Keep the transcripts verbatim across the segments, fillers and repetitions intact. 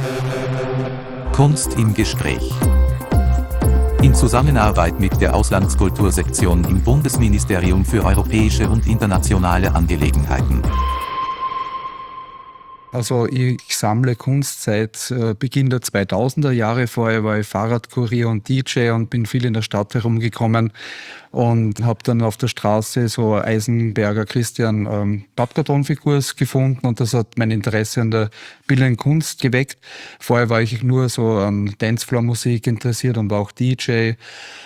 Kunst im Gespräch. In Zusammenarbeit mit der Auslandskultursektion im Bundesministerium für europäische und internationale Angelegenheiten. Also ich sammle Kunst seit Beginn der zweitausender Jahre. Vorher war ich Fahrradkurier und D J und bin viel in der Stadt herumgekommen und habe dann auf der Straße so Eisenberger Christian ähm, Pappkartonfigur gefunden und das hat mein Interesse an der bildenden Kunst geweckt. Vorher war ich nur so an Dancefloor-Musik interessiert und war auch D J.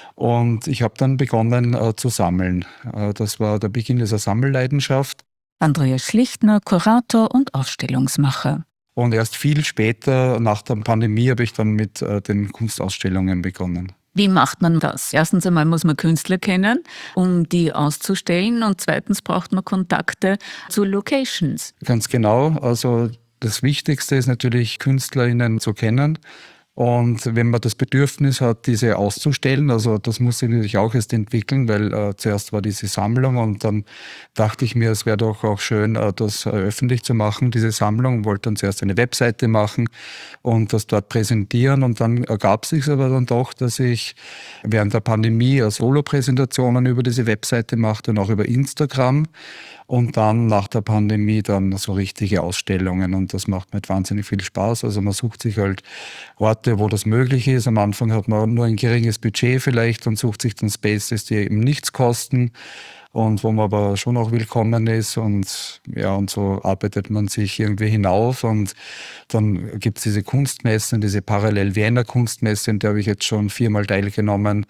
Und ich habe dann begonnen äh, zu sammeln. Äh, das war der Beginn dieser Sammelleidenschaft. Andreas Schlichtner, Kurator und Ausstellungsmacher. Und erst viel später, nach der Pandemie, habe ich dann mit äh, den Kunstausstellungen begonnen. Wie macht man das? Erstens einmal muss man Künstler kennen, um die auszustellen, und zweitens braucht man Kontakte zu Locations. Ganz genau. Also das Wichtigste ist natürlich, KünstlerInnen zu kennen. Und wenn man das Bedürfnis hat, diese auszustellen, also das muss ich natürlich auch erst entwickeln, weil äh, zuerst war diese Sammlung und dann dachte ich mir, es wäre doch auch schön, äh, das äh, öffentlich zu machen, diese Sammlung. Wollte dann zuerst eine Webseite machen und das dort präsentieren und dann ergab es sich aber dann doch, dass ich während der Pandemie äh, Solo-Präsentationen über diese Webseite machte und auch über Instagram. Und dann nach der Pandemie dann so richtige Ausstellungen und das macht mir wahnsinnig viel Spaß. Also man sucht sich halt Orte, wo das möglich ist. Am Anfang hat man nur ein geringes Budget vielleicht und sucht sich dann Spaces, die eben nichts kosten und wo man aber schon auch willkommen ist und ja, und so arbeitet man sich irgendwie hinauf und dann gibt es diese Kunstmessen, diese Parallel-Wiener Kunstmesse, in der habe ich jetzt schon viermal teilgenommen.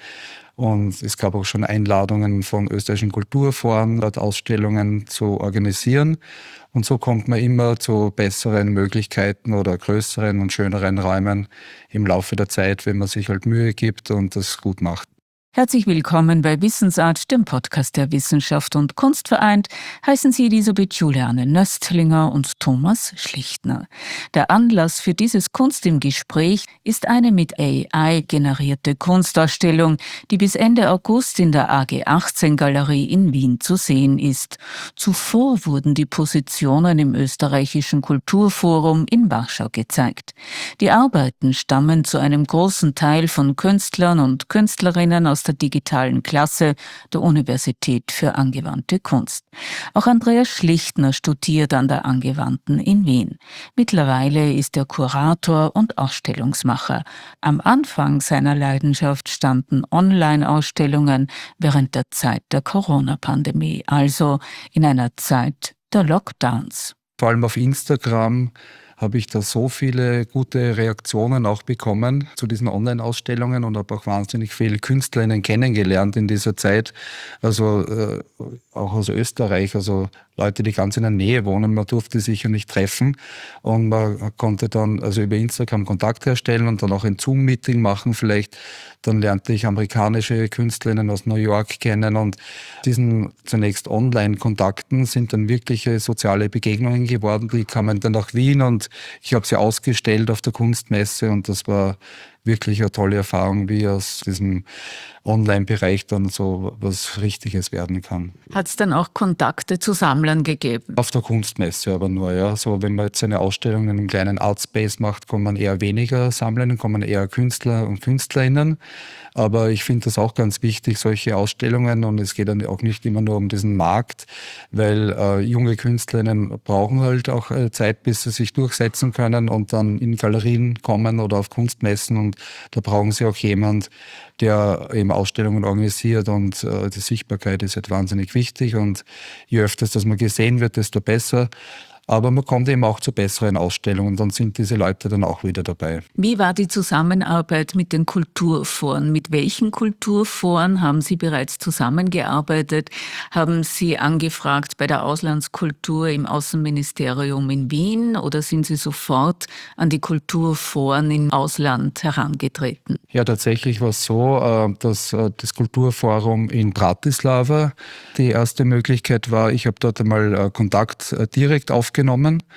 Und es gab auch schon Einladungen von österreichischen Kulturforen, dort Ausstellungen zu organisieren. Und so kommt man immer zu besseren Möglichkeiten oder größeren und schöneren Räumen im Laufe der Zeit, wenn man sich halt Mühe gibt und das gut macht. Herzlich willkommen bei Wissensart, dem Podcast der Wissenschaft und Kunst vereint, heißen Sie Elisabeth Juliane Nöstlinger und Thomas Schlichtner. Der Anlass für dieses Kunst im Gespräch ist eine mit A I generierte Kunstausstellung, die bis Ende August in der A G achtzehn Galerie in Wien zu sehen ist. Zuvor wurden die Positionen im österreichischen Kulturforum in Warschau gezeigt. Die Arbeiten stammen zu einem großen Teil von Künstlern und Künstlerinnen aus der digitalen Klasse der Universität für angewandte Kunst. Auch Andreas Schlichtner studiert an der Angewandten in Wien. Mittlerweile ist er Kurator und Ausstellungsmacher. Am Anfang seiner Leidenschaft standen Online-Ausstellungen während der Zeit der Corona-Pandemie, also in einer Zeit der Lockdowns. Vor allem auf Instagram habe ich da so viele gute Reaktionen auch bekommen zu diesen Online-Ausstellungen und habe auch wahnsinnig viele KünstlerInnen kennengelernt in dieser Zeit. Also äh, auch aus Österreich, also Leute, die ganz in der Nähe wohnen. Man durfte sich ja nicht treffen und man konnte dann also über Instagram Kontakt herstellen und dann auch ein Zoom-Meeting machen vielleicht. Dann lernte ich amerikanische KünstlerInnen aus New York kennen und diesen zunächst Online-Kontakten sind dann wirkliche soziale Begegnungen geworden. Die kamen dann nach Wien und ich habe sie ausgestellt auf der Kunstmesse und das war wirklich eine tolle Erfahrung, wie aus diesem Online-Bereich dann so was Richtiges werden kann. Hat es dann auch Kontakte zu Sammlern gegeben? Auf der Kunstmesse aber nur, ja. So, wenn man jetzt eine Ausstellung in einem kleinen Artspace macht, kommen eher weniger Sammlerinnen, kommen eher Künstler und Künstlerinnen. Aber ich finde das auch ganz wichtig, solche Ausstellungen. Und es geht dann auch nicht immer nur um diesen Markt, weil äh, junge Künstlerinnen brauchen halt auch äh, Zeit, bis sie sich durchsetzen können und dann in Galerien kommen oder auf Kunstmessen. Und da brauchen sie auch jemand, der eben Ausstellungen organisiert und äh, die Sichtbarkeit ist halt wahnsinnig wichtig und je öfters, dass man gesehen wird, desto besser. Aber man kommt eben auch zu besseren Ausstellungen, dann sind diese Leute dann auch wieder dabei. Wie war die Zusammenarbeit mit den Kulturforen? Mit welchen Kulturforen haben Sie bereits zusammengearbeitet? Haben Sie angefragt bei der Auslandskultur im Außenministerium in Wien oder sind Sie sofort an die Kulturforen im Ausland herangetreten? Ja, tatsächlich war es so, dass das Kulturforum in Bratislava die erste Möglichkeit war. Ich habe dort einmal Kontakt direkt aufgenommen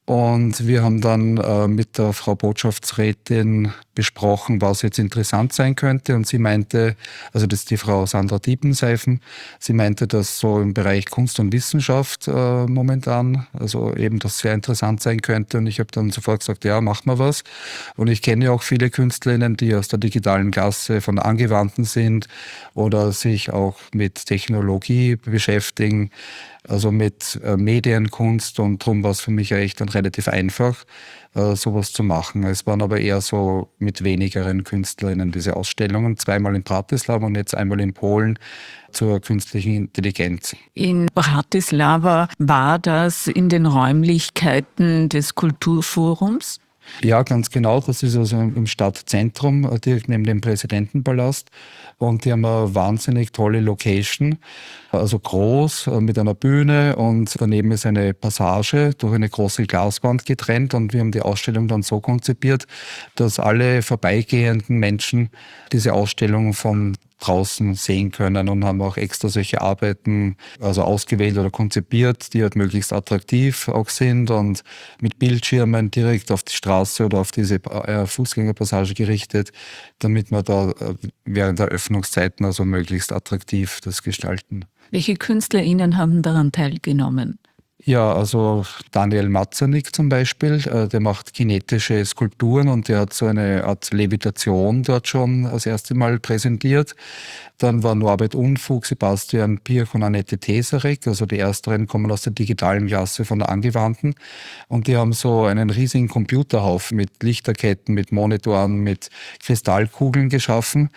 Und wir haben dann äh, mit der Frau Botschaftsrätin besprochen, was jetzt interessant sein könnte. Und sie meinte, also das ist die Frau Sandra Diepenseifen, sie meinte, dass so im Bereich Kunst und Wissenschaft äh, momentan, also eben das sehr interessant sein könnte. Und ich habe dann sofort gesagt, ja, machen wir was. Und ich kenne ja auch viele Künstlerinnen, die aus der digitalen Klasse von der Angewandten sind oder sich auch mit Technologie beschäftigen, also mit äh, Medienkunst, und darum war es für mich echt dann relativ einfach, äh, sowas zu machen. Es waren aber eher so mit wenigeren Künstlerinnen diese Ausstellungen, zweimal in Bratislava und jetzt einmal in Polen zur künstlichen Intelligenz. In Bratislava war das in den Räumlichkeiten des Kulturforums? Ja, ganz genau. Das ist also im Stadtzentrum, direkt neben dem Präsidentenpalast. Und die haben eine wahnsinnig tolle Location, also groß, mit einer Bühne, und daneben ist eine Passage durch eine große Glaswand getrennt. Und wir haben die Ausstellung dann so konzipiert, dass alle vorbeigehenden Menschen diese Ausstellung von draußen sehen können, und haben auch extra solche Arbeiten also ausgewählt oder konzipiert, die halt möglichst attraktiv auch sind und mit Bildschirmen direkt auf die Straße oder auf diese äh, Fußgängerpassage gerichtet, damit wir da äh, während der Öffnungszeiten also möglichst attraktiv das gestalten. Welche KünstlerInnen haben daran teilgenommen? Ja, also Daniel Mazzanik zum Beispiel, äh, der macht kinetische Skulpturen und der hat so eine Art Levitation dort schon das erste Mal präsentiert. Dann war Norbert Unfug, Sebastian Pirch und Annette Teserek, also die ersteren kommen aus der digitalen Klasse von der Angewandten, und die haben so einen riesigen Computerhaufen mit Lichterketten, mit Monitoren, mit Kristallkugeln geschaffen.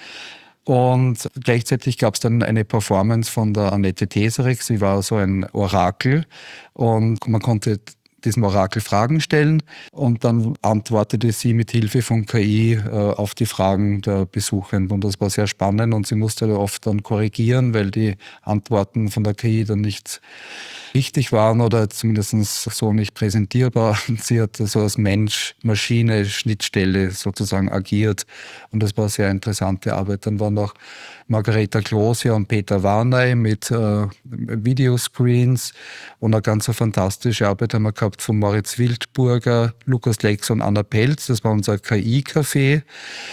Und gleichzeitig gab es dann eine Performance von der Annette Teserek. Sie war so ein Orakel und man konnte diesem Orakel Fragen stellen, und dann antwortete sie mit Hilfe von K I äh, auf die Fragen der Besuchenden, und das war sehr spannend, und sie musste oft dann korrigieren, weil die Antworten von der K I dann nicht richtig waren oder zumindest so nicht präsentierbar. Sie hat so als Mensch-Maschine-Schnittstelle sozusagen agiert, und das war eine sehr interessante Arbeit. Dann waren noch Margareta Klosia und Peter Warney mit äh, Videoscreens, und eine ganz fantastische Arbeit haben wir gehabt von Moritz Wildburger, Lukas Lex und Anna Pelz. Das war unser K I-Café.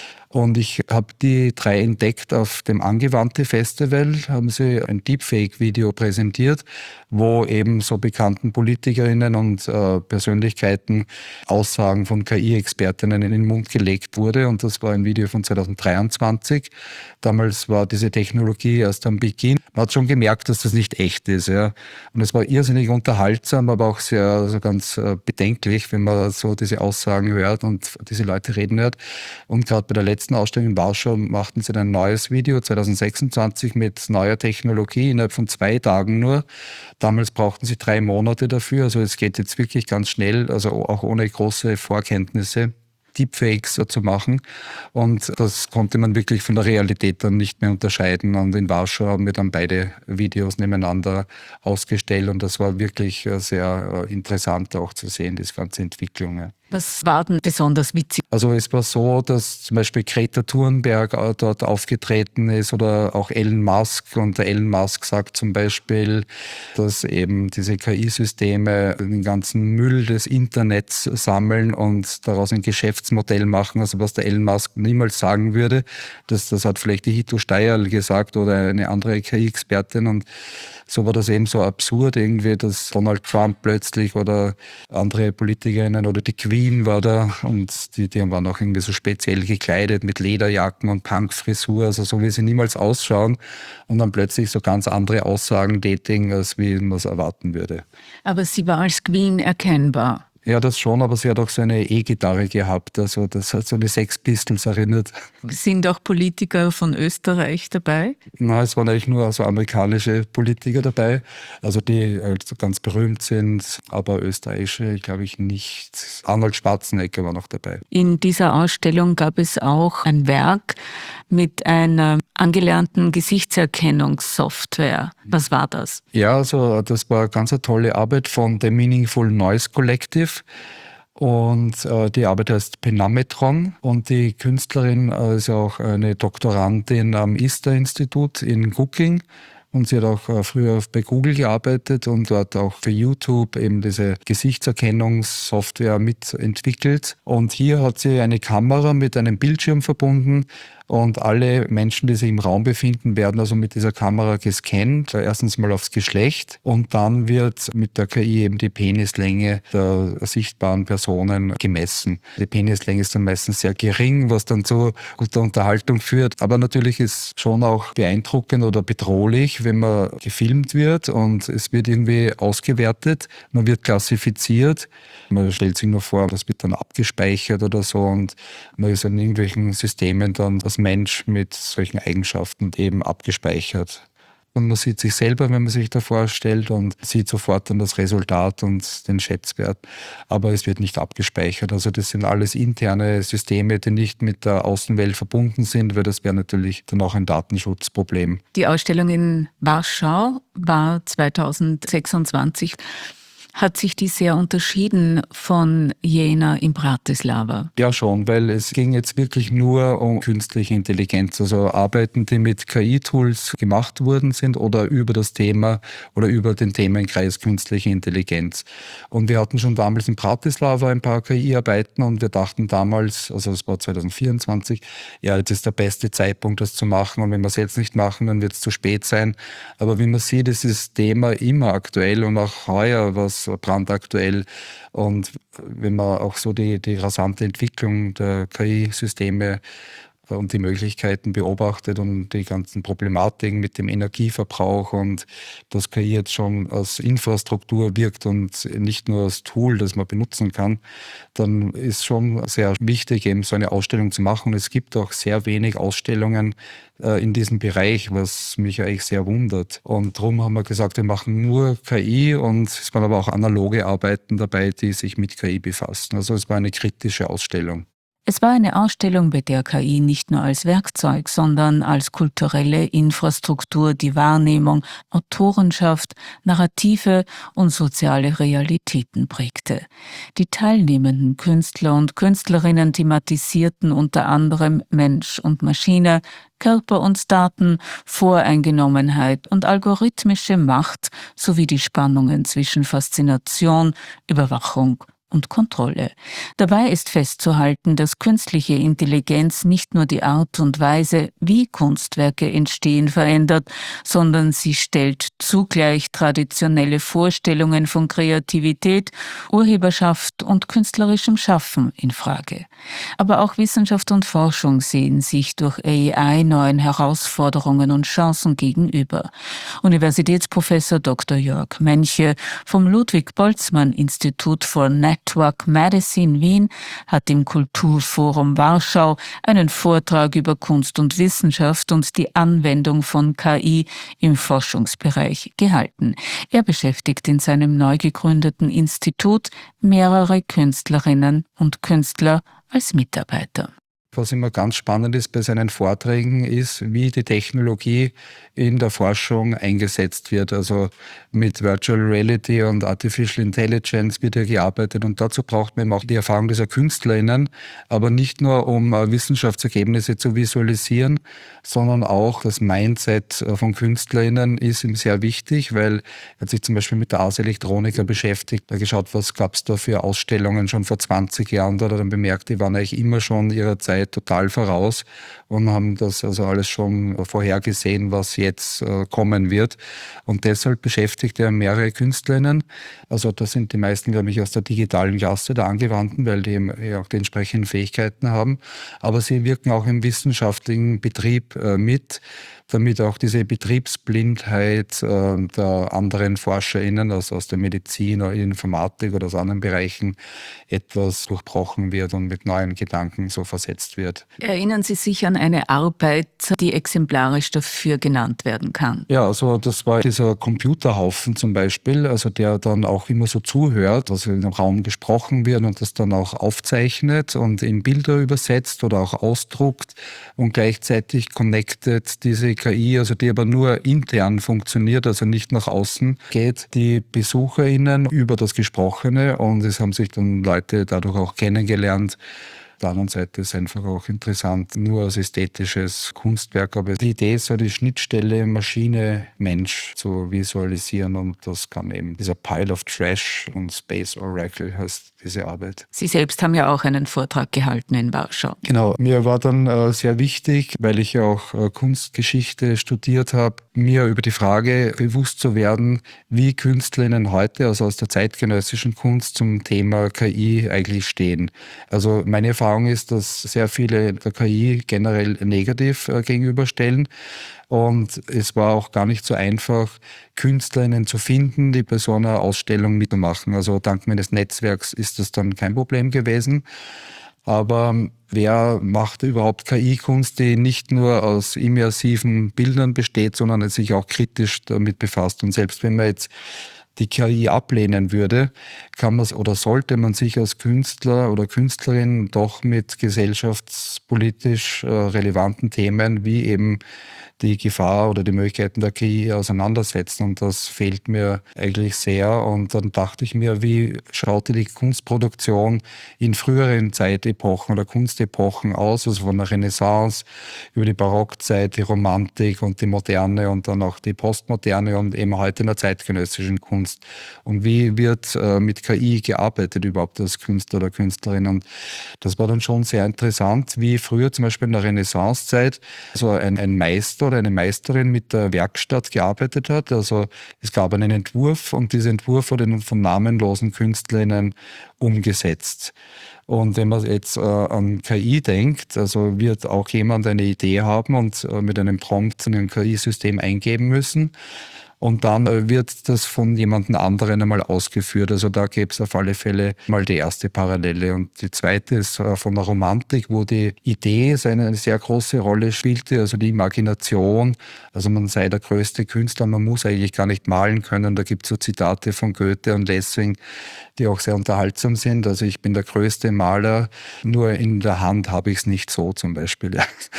Und ich habe die drei entdeckt auf dem Angewandte Festival, haben sie ein Deepfake-Video präsentiert, wo eben so bekannten Politikerinnen und äh, Persönlichkeiten Aussagen von K I-Expertinnen in den Mund gelegt wurde. Und das war ein Video von zweitausenddreiundzwanzig. Damals war diese Technologie erst am Beginn. Man hat schon gemerkt, dass das nicht echt ist. Ja. Und es war irrsinnig unterhaltsam, aber auch sehr also ganz äh, bedenklich, wenn man so diese Aussagen hört und diese Leute reden hört. Und gerade bei der letzten Ausstellung in Warschau machten sie ein neues Video zweitausendsechsundzwanzig mit neuer Technologie innerhalb von zwei Tagen nur. Damals brauchten sie drei Monate dafür. Also es geht jetzt wirklich ganz schnell, also auch ohne große Vorkenntnisse, Deepfakes zu machen. Und das konnte man wirklich von der Realität dann nicht mehr unterscheiden. Und in Warschau haben wir dann beide Videos nebeneinander ausgestellt, und das war wirklich sehr interessant auch zu sehen, diese ganze Entwicklung. Ja. Was war denn besonders witzig? Also es war so, dass zum Beispiel Greta Thunberg dort aufgetreten ist oder auch Elon Musk. Und der Elon Musk sagt zum Beispiel, dass eben diese K I-Systeme den ganzen Müll des Internets sammeln und daraus ein Geschäftsmodell machen. Also was der Elon Musk niemals sagen würde, das, das hat vielleicht die Hito Steyerl gesagt oder eine andere K I-Expertin. Und so war das eben so absurd irgendwie, dass Donald Trump plötzlich oder andere Politikerinnen oder die Queen war da, und die, die waren auch irgendwie so speziell gekleidet mit Lederjacken und Punkfrisur, also so wie sie niemals ausschauen, und dann plötzlich so ganz andere Aussagen tätigen, als wie man es erwarten würde. Aber sie war als Queen erkennbar. Ja, das schon, aber sie hat auch so eine E-Gitarre gehabt, also das hat so eine Sex Pistols erinnert. Sind auch Politiker von Österreich dabei? Na, es waren eigentlich nur so amerikanische Politiker dabei, also die also ganz berühmt sind, aber österreichische, glaube ich, nicht. Arnold Schwarzenegger war noch dabei. In dieser Ausstellung gab es auch ein Werk mit einer angelernten Gesichtserkennungssoftware. Was war das? Ja, also das war eine ganz eine tolle Arbeit von The Meaningful Noise Collective. Und äh, die Arbeit heißt Penametron, und die Künstlerin äh, ist auch eine Doktorandin am I S T A-Institut in Gugging. und sie hat auch äh, früher bei Google gearbeitet und dort auch für YouTube eben diese Gesichtserkennungssoftware mitentwickelt. Und hier hat sie eine Kamera mit einem Bildschirm verbunden. Und alle Menschen, die sich im Raum befinden, werden also mit dieser Kamera gescannt. Erstens mal aufs Geschlecht und dann wird mit der K I eben die Penislänge der sichtbaren Personen gemessen. Die Penislänge ist dann meistens sehr gering, was dann zu guter Unterhaltung führt. Aber natürlich ist schon auch beeindruckend oder bedrohlich, wenn man gefilmt wird und es wird irgendwie ausgewertet. Man wird klassifiziert. Man stellt sich nur vor, das wird dann abgespeichert oder so und man ist in irgendwelchen Systemen dann als Mensch mit solchen Eigenschaften eben abgespeichert. Und man sieht sich selber, wenn man sich da vorstellt und sieht sofort dann das Resultat und den Schätzwert. Aber es wird nicht abgespeichert. Also das sind alles interne Systeme, die nicht mit der Außenwelt verbunden sind, weil das wäre natürlich dann auch ein Datenschutzproblem. Die Ausstellung in Warschau war zweitausendsechsundzwanzig. Hat sich die sehr unterschieden von jener in Bratislava? Ja schon, weil es ging jetzt wirklich nur um künstliche Intelligenz, also Arbeiten, die mit K I-Tools gemacht worden sind oder über das Thema oder über den Themenkreis künstliche Intelligenz. Und wir hatten schon damals in Bratislava ein paar K I-Arbeiten und wir dachten damals, also es war zweitausendvierundzwanzig, ja, jetzt ist der beste Zeitpunkt, das zu machen und wenn wir es jetzt nicht machen, dann wird es zu spät sein. Aber wie man sieht, ist das Thema immer aktuell und auch heuer was brandaktuell. Und wenn man auch so die, die rasante Entwicklung der K I-Systeme und die Möglichkeiten beobachtet und die ganzen Problematiken mit dem Energieverbrauch und dass K I jetzt schon als Infrastruktur wirkt und nicht nur als Tool, das man benutzen kann, dann ist schon sehr wichtig, eben so eine Ausstellung zu machen. Es gibt auch sehr wenig Ausstellungen äh, in diesem Bereich, was mich eigentlich sehr wundert. Und darum haben wir gesagt, wir machen nur K I und es waren aber auch analoge Arbeiten dabei, die sich mit K I befassen. Also es war eine kritische Ausstellung. Es war eine Ausstellung, bei der K I nicht nur als Werkzeug, sondern als kulturelle Infrastruktur die Wahrnehmung, Autorenschaft, Narrative und soziale Realitäten prägte. Die teilnehmenden Künstler und Künstlerinnen thematisierten unter anderem Mensch und Maschine, Körper und Daten, Voreingenommenheit und algorithmische Macht sowie die Spannungen zwischen Faszination, Überwachung und Kontrolle. Dabei ist festzuhalten, dass künstliche Intelligenz nicht nur die Art und Weise, wie Kunstwerke entstehen, verändert, sondern sie stellt zugleich traditionelle Vorstellungen von Kreativität, Urheberschaft und künstlerischem Schaffen in Frage. Aber auch Wissenschaft und Forschung sehen sich durch A I neuen Herausforderungen und Chancen gegenüber. Universitätsprofessor Doktor Jörg Menche vom Ludwig-Boltzmann-Institut for Network Medicine Wien hat im Kulturforum Warschau einen Vortrag über Kunst und Wissenschaft und die Anwendung von K I im Forschungsbereich gehalten. Er beschäftigt in seinem neu gegründeten Institut mehrere Künstlerinnen und Künstler als Mitarbeiter. Was immer ganz spannend ist bei seinen Vorträgen, ist, wie die Technologie in der Forschung eingesetzt wird. Also mit Virtual Reality und Artificial Intelligence wird ja gearbeitet und dazu braucht man eben auch die Erfahrung dieser KünstlerInnen, aber nicht nur, um Wissenschaftsergebnisse zu visualisieren, sondern auch das Mindset von KünstlerInnen ist ihm sehr wichtig, weil er hat sich zum Beispiel mit der Ars Electronica beschäftigt, er hat geschaut, was gab es da für Ausstellungen schon vor zwanzig Jahren, da hat er dann bemerkt, die waren eigentlich immer schon ihrer Zeit total voraus und haben das also alles schon vorhergesehen, was jetzt äh, kommen wird. Und deshalb beschäftigt er mehrere KünstlerInnen. Also das sind die meisten, glaube ich, aus der digitalen Klasse, der Angewandten, weil die eben ja auch die entsprechenden Fähigkeiten haben. Aber sie wirken auch im wissenschaftlichen Betrieb äh, mit, damit auch diese Betriebsblindheit äh, der anderen ForscherInnen, also aus der Medizin oder Informatik oder aus anderen Bereichen, etwas durchbrochen wird und mit neuen Gedanken so versetzt wird. Erinnern Sie sich an eine Arbeit, die exemplarisch dafür genannt werden kann? Ja, also das war dieser Computerhaufen zum Beispiel, also der dann auch immer so zuhört, was in dem Raum gesprochen wird und das dann auch aufzeichnet und in Bilder übersetzt oder auch ausdruckt und gleichzeitig connected diese K I, also die aber nur intern funktioniert, also nicht nach außen geht, die BesucherInnen über das Gesprochene und es haben sich dann Leute dadurch auch kennengelernt der anderen Seite ist es einfach auch interessant, nur als ästhetisches Kunstwerk. Aber die Idee ist so, die Schnittstelle Maschine-Mensch zu visualisieren und das kann eben dieser Pile of Trash und Space Oracle heißt diese Arbeit. Sie selbst haben ja auch einen Vortrag gehalten in Warschau. Genau, mir war dann äh, sehr wichtig, weil ich ja auch äh, Kunstgeschichte studiert habe, mir über die Frage bewusst zu werden, wie KünstlerInnen heute, also aus der zeitgenössischen Kunst, zum Thema K I eigentlich stehen. Also meine Erfahrung ist, dass sehr viele der K I generell negativ äh, gegenüberstellen. Und es war auch gar nicht so einfach, KünstlerInnen zu finden, die bei so einer Ausstellung mitmachen. Also dank meines Netzwerks ist das dann kein Problem gewesen. Aber wer macht überhaupt K I-Kunst, die nicht nur aus immersiven Bildern besteht, sondern sich auch kritisch damit befasst? Und selbst wenn man jetzt die K I ablehnen würde, kann man oder sollte man sich als Künstler oder Künstlerin doch mit gesellschaftspolitisch äh, relevanten Themen wie eben die Gefahr oder die Möglichkeiten der K I auseinandersetzen. Und das fehlt mir eigentlich sehr. Und dann dachte ich mir, wie schaute die Kunstproduktion in früheren Zeitepochen oder Kunstepochen aus, also von der Renaissance über die Barockzeit, die Romantik und die Moderne und dann auch die Postmoderne und eben heute in der zeitgenössischen Kunst. Und wie wird äh, mit K I gearbeitet überhaupt als Künstler oder Künstlerin? Und das war dann schon sehr interessant, wie früher zum Beispiel in der Renaissancezeit so ein, ein Meister oder eine Meisterin mit der Werkstatt gearbeitet hat. Also es gab einen Entwurf und dieser Entwurf wurde nun von namenlosen KünstlerInnen umgesetzt. Und wenn man jetzt äh, an K I denkt, also wird auch jemand eine Idee haben und äh, mit einem Prompt in ein K I-System eingeben müssen. Und dann äh, wird das von jemandem anderen einmal ausgeführt. Also da gäbe es auf alle Fälle mal die erste Parallele. Und die zweite ist äh, von der Romantik, wo die Idee eine sehr große Rolle spielte, also die Imagination. Also man sei der größte Künstler, man muss eigentlich gar nicht malen können. Da gibt es so Zitate von Goethe und Lessing, die auch sehr unterhaltsam sind. Also ich bin der größte Maler, nur in der Hand habe ich es nicht so zum Beispiel.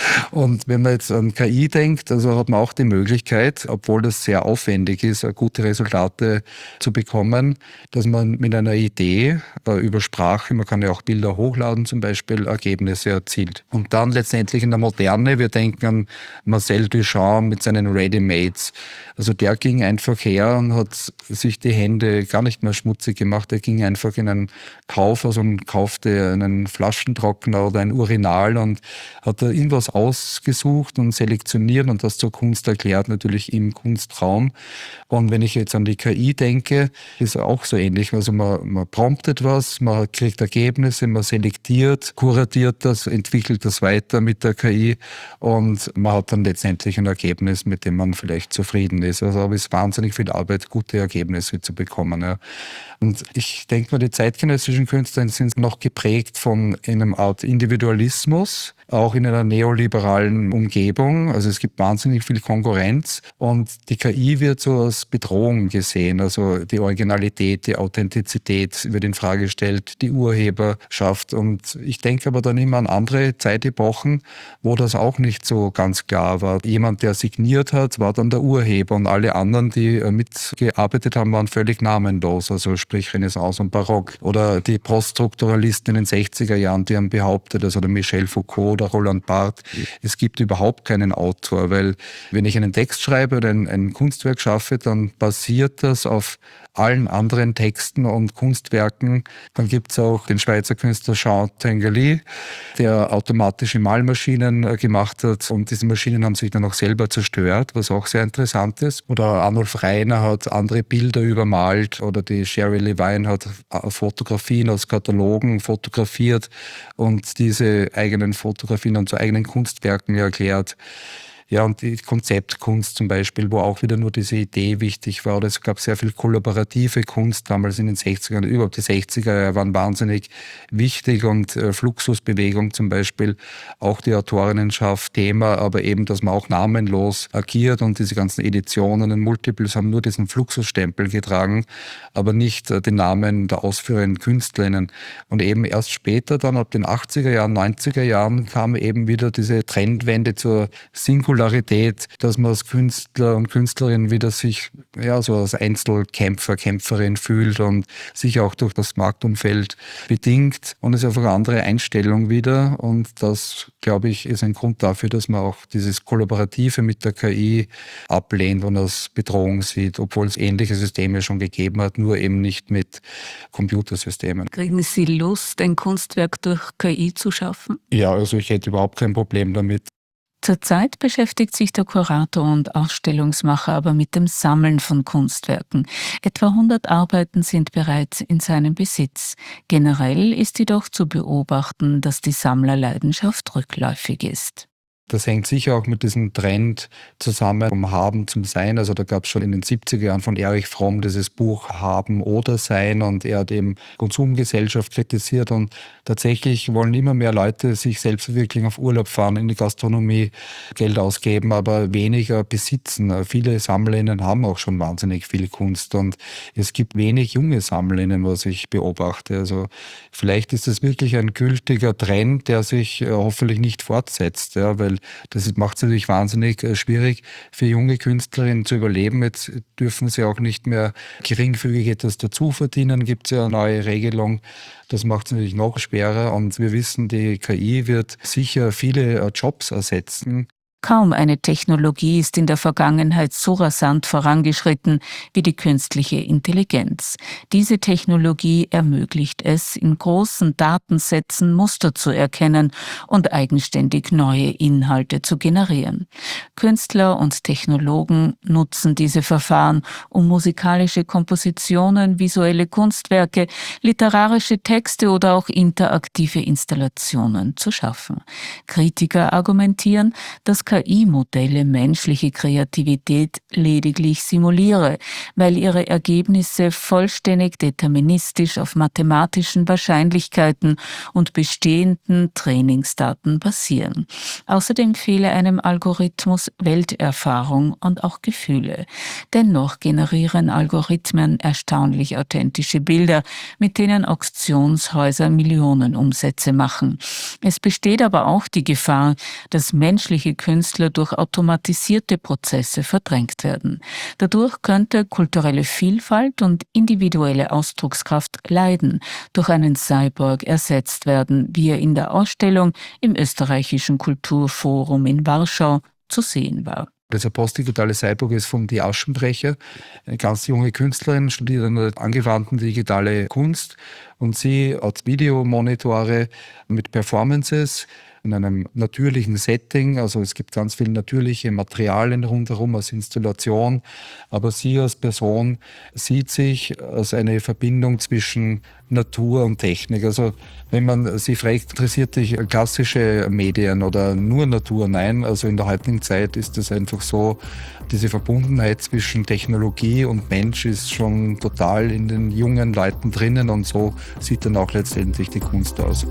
Und wenn man jetzt an K I denkt, also hat man auch die Möglichkeit, obwohl das sehr aufwendig ist, gute Resultate zu bekommen, dass man mit einer Idee äh, über Sprache, man kann ja auch Bilder hochladen zum Beispiel, Ergebnisse erzielt. Und dann letztendlich in der Moderne, wir denken an Marcel Duchamp mit seinen Ready-Mades. Also der ging einfach her und hat sich die Hände gar nicht mehr schmutzig gemacht. Er ging einfach in einen Kaufhaus und kaufte einen Flaschentrockner oder ein Urinal und hat da irgendwas ausgesucht und selektioniert und das zur Kunst erklärt, natürlich im Kunstraum. Und wenn ich jetzt an die K I denke, ist auch so ähnlich. Also man, man promptet was, man kriegt Ergebnisse, man selektiert, kuratiert das, entwickelt das weiter mit der K I und man hat dann letztendlich ein Ergebnis, mit dem man vielleicht zufrieden ist. Also aber es ist wahnsinnig viel Arbeit, gute Ergebnisse zu bekommen. Ja. Und ich denke mal, die zeitgenössischen Künstler sind noch geprägt von einem Art Individualismus, auch in einer neoliberalen Umgebung. Also es gibt wahnsinnig viel Konkurrenz und die K I wird so als Bedrohung gesehen. Also die Originalität, die Authentizität wird in Frage gestellt, die Urheberschaft. Und ich denke aber dann immer an andere Zeitepochen, wo das auch nicht so ganz klar war. Jemand, der signiert hat, war dann der Urheber und alle anderen, die mitgearbeitet haben, waren völlig namenlos. Also sprich Renaissance und Barock. Oder die Poststrukturalisten in den sechziger Jahren, die haben behauptet, also der Michel Foucault oder Roland Barthes, es gibt überhaupt keinen Autor, weil wenn ich einen Text schreibe oder ein, ein Kunstwerk schaffe, dann basiert das auf allen anderen Texten und Kunstwerken. Dann gibt es auch den Schweizer Künstler Jean Tinguely, der automatische Malmaschinen gemacht hat und diese Maschinen haben sich dann auch selber zerstört, was auch sehr interessant ist. Oder Arnulf Reiner hat andere Bilder übermalt oder die Sherry Levine hat Fotografien aus Katalogen fotografiert und diese eigenen Fotografien dann zu eigenen Kunstwerken erklärt. Ja, und die Konzeptkunst zum Beispiel, wo auch wieder nur diese Idee wichtig war. Oder es gab sehr viel kollaborative Kunst damals in den sechzigern. Überhaupt die sechziger waren wahnsinnig wichtig und äh, Fluxusbewegung zum Beispiel, auch die Autorinnenschaft Thema, aber eben, dass man auch namenlos agiert und diese ganzen Editionen und Multiples haben nur diesen Fluxusstempel getragen, aber nicht äh, den Namen der ausführenden KünstlerInnen. Und eben erst später, dann ab den achtziger Jahren, neunziger Jahren, kam eben wieder diese Trendwende zur Singularität Popularität, dass man als Künstler und Künstlerin wieder sich ja so als Einzelkämpfer, Kämpferin fühlt und sich auch durch das Marktumfeld bedingt. Und es ist einfach eine andere Einstellung wieder. Und das, glaube ich, ist ein Grund dafür, dass man auch dieses Kollaborative mit der K I ablehnt und als Bedrohung sieht, obwohl es ähnliche Systeme schon gegeben hat, nur eben nicht mit Computersystemen. Kriegen Sie Lust, ein Kunstwerk durch K I zu schaffen? Ja, also ich hätte überhaupt kein Problem damit. Zurzeit beschäftigt sich der Kurator und Ausstellungsmacher aber mit dem Sammeln von Kunstwerken. Etwa hundert Arbeiten sind bereits in seinem Besitz. Generell ist jedoch zu beobachten, dass die Sammlerleidenschaft rückläufig ist. Das hängt sicher auch mit diesem Trend zusammen, vom Haben zum Sein. Also da gab es schon in den siebziger Jahren von Erich Fromm dieses Buch Haben oder Sein, und er hat eben Konsumgesellschaft kritisiert, und tatsächlich wollen immer mehr Leute sich selbst verwirklichen, auf Urlaub fahren, in die Gastronomie Geld ausgeben, aber weniger besitzen. Viele Sammlerinnen haben auch schon wahnsinnig viel Kunst, und es gibt wenig junge Sammlerinnen, was ich beobachte. Also vielleicht ist das wirklich ein gültiger Trend, der sich äh, hoffentlich nicht fortsetzt, ja, weil das macht es natürlich wahnsinnig äh, schwierig für junge Künstlerinnen zu überleben. Jetzt dürfen sie auch nicht mehr geringfügig etwas dazu verdienen. Gibt es ja eine neue Regelung. Das macht es natürlich noch schwerer. Und wir wissen, die K I wird sicher viele äh, Jobs ersetzen. Kaum eine Technologie ist in der Vergangenheit so rasant vorangeschritten wie die künstliche Intelligenz. Diese Technologie ermöglicht es, in großen Datensätzen Muster zu erkennen und eigenständig neue Inhalte zu generieren. Künstler und Technologen nutzen diese Verfahren, um musikalische Kompositionen, visuelle Kunstwerke, literarische Texte oder auch interaktive Installationen zu schaffen. Kritiker argumentieren, dass K I-Modelle menschliche Kreativität lediglich simuliere, weil ihre Ergebnisse vollständig deterministisch auf mathematischen Wahrscheinlichkeiten und bestehenden Trainingsdaten basieren. Außerdem fehle einem Algorithmus Welterfahrung und auch Gefühle. Dennoch generieren Algorithmen erstaunlich authentische Bilder, mit denen Auktionshäuser Millionenumsätze machen. Es besteht aber auch die Gefahr, dass menschliche Künstler durch automatisierte Prozesse verdrängt werden. Dadurch könnte kulturelle Vielfalt und individuelle Ausdruckskraft leiden, durch einen Cyborg ersetzt werden, wie er in der Ausstellung im Österreichischen Kulturforum in Warschau zu sehen war. Dieser postdigitale Cyborg ist von Die Aschenbrecher, eine ganz junge Künstlerin, studiert an der angewandten digitale Kunst, und sie hat Videomonitore mit Performances in einem natürlichen Setting. Also es gibt ganz viele natürliche Materialien rundherum als Installation, aber sie als Person sieht sich als eine Verbindung zwischen Natur und Technik. Also wenn man sie fragt, interessiert dich klassische Medien oder nur Natur? Nein, also in der heutigen Zeit ist es einfach so, diese Verbundenheit zwischen Technologie und Mensch ist schon total in den jungen Leuten drinnen, und so sieht dann auch letztendlich die Kunst aus.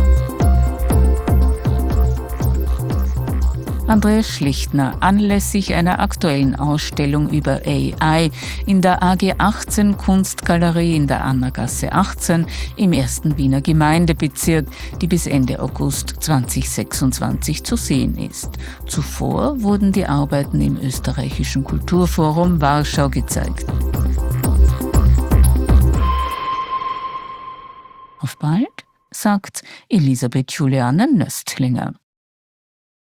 Andreas Schlichtner, anlässlich einer aktuellen Ausstellung über A I in der A G achtzehn Kunstgalerie in der Annergasse achtzehn im ersten Wiener Gemeindebezirk, die bis Ende August zweitausendsechsundzwanzig zu sehen ist. Zuvor wurden die Arbeiten im Österreichischen Kulturforum Warschau gezeigt. Auf bald, sagt Elisabeth Juliane Nöstlinger.